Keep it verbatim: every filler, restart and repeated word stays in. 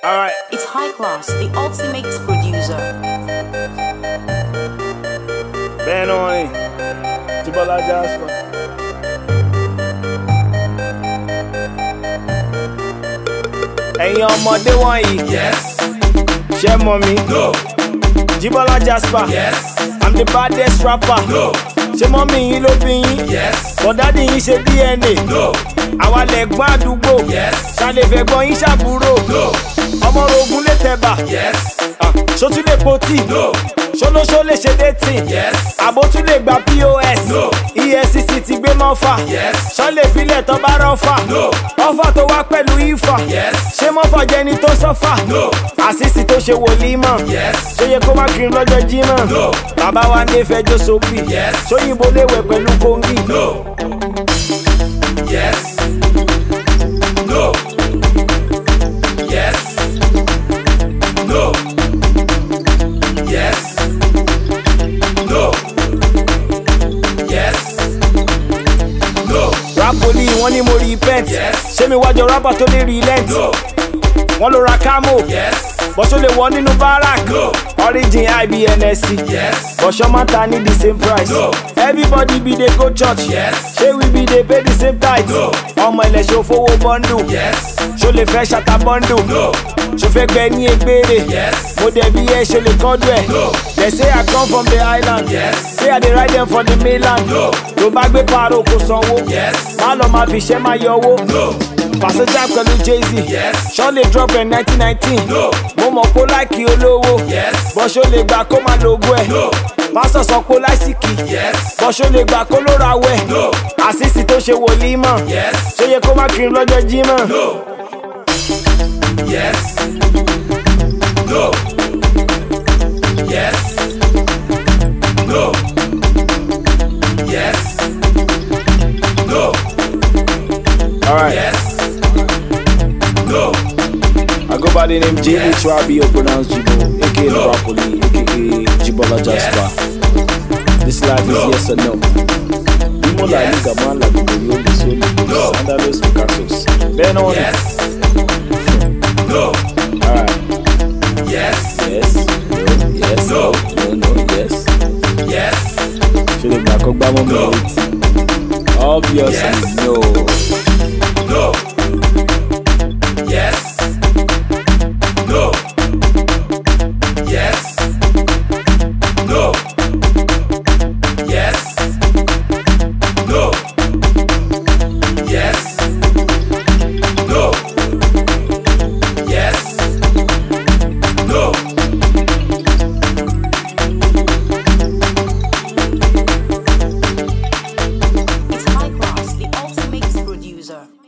Alright. It's High Class, the ultimate producer. Ben on it. Jibola Jasper. Ẹ̀yin ọmọdé wọ̀nyí. Yes. Ṣé mọ̀ mi? No. Jibola Jasper. Yes. I'm the baddest rapper. No. Ṣé mọ́mí yín ló bí yín? Yes. Bọ̀dádì yín ṣe D N A. No. Àwa lẹ̀gbọ́n àdúgbò. Yes. Ṣàlẹ̀fẹ̀ gbọ́n yín ṣàbúrò. No. Ọmọ orogún lè tẹ̀bà. Yes. Ṣó tún lè po tíì? No. Ṣólóṣó lè ṣe dating? Yes. Àbó tún lè gba P O S? No. E F C C ti gbé mọ́fà. Yes. Ṣọ́ lè filẹ̀ tó bá rọ́fà? No. Ọfà tó wá pẹ̀lú ifá. Yes. Ṣé mọ́fà jẹni tó sọ́fà? No. Àṣìṣì tó ṣe wòlímọ̀. Yes. Ṣó yẹ kó má kiri lọ́jọ́ Jímọ̀? No. Bàbá wa ní fẹjọ́ sóbì. Yes. Ṣóyìnbó lè wẹ̀ pẹ̀lú kóńgì? No. Yes. No. Yes. No. Yes. No. Yes. No. Rapoli wọ́n ní mo repent. Yes. Ṣé mi wájọ rapper tó lè relent? No. Wọ́n ló ra camo. Yes. Bọ́ṣọ́ lè wọ́ nínú barak. No. Origin I B N S C. Yes. Bọ́ṣọ́ máa ta ní the same price. No. Everybody be dey go church. Yes. Ṣé we be dey pay the same tithe? No. Ọmọ ilẹ̀ ṣo fowó bọ́ndù. Yes. Ṣo lè fẹ́ ṣata bọ́ndù? No. Ṣo fẹ́ gbẹ ní egbére? Yes. Mo dẹ̀ bí ẹ ṣe lè kọ́dù ẹ̀. No. They say I come from the island. Yes. Say I dey ride them for the mainland. No. Tó bá gbé paro kò sanwó. Yes. Má lọ máa fi ṣẹ́ máa yọ owó. No. Passenger pẹ̀lú Jay-Z. Yes. Ṣọ́ lè drop in nineteen nineteen. No. Mo mọ̀ kó láìkí olówó. Yes. Bọ́ṣọ́ lè gbà kó máa lògùn ẹ̀. No. Pásọ̀ sọ pé láìsíkì. Yes. Bọ́ṣọ́ lè gbà kó ló ra wẹ̀. No. Àṣìṣì tó ṣe wòlímọ̀. Yes. Ṣé yẹ kó má kiri lọ́jọ́ Jímọ̀? No. Yes. No. Yes. No. Yes. No. Alright. Yes. No. I go by the name J H Y B or pronounced Jibo, aka No. Rapoli, aka Jibola Jasper. This life No. is yes or no. Imo la Yes. liga man la Gomori Oli Soli, No. Sandalos Picasso. Ben on it. Yes. No. Alright. Yes. Yes. No. Yes. No. No. No. Yes. Yes. Should have back up by No. Obviously, Yes. no. No. Yes. No. Yes. No. Yes. No. Yes. No. Yes. No. It's High Class, the ultimate producer.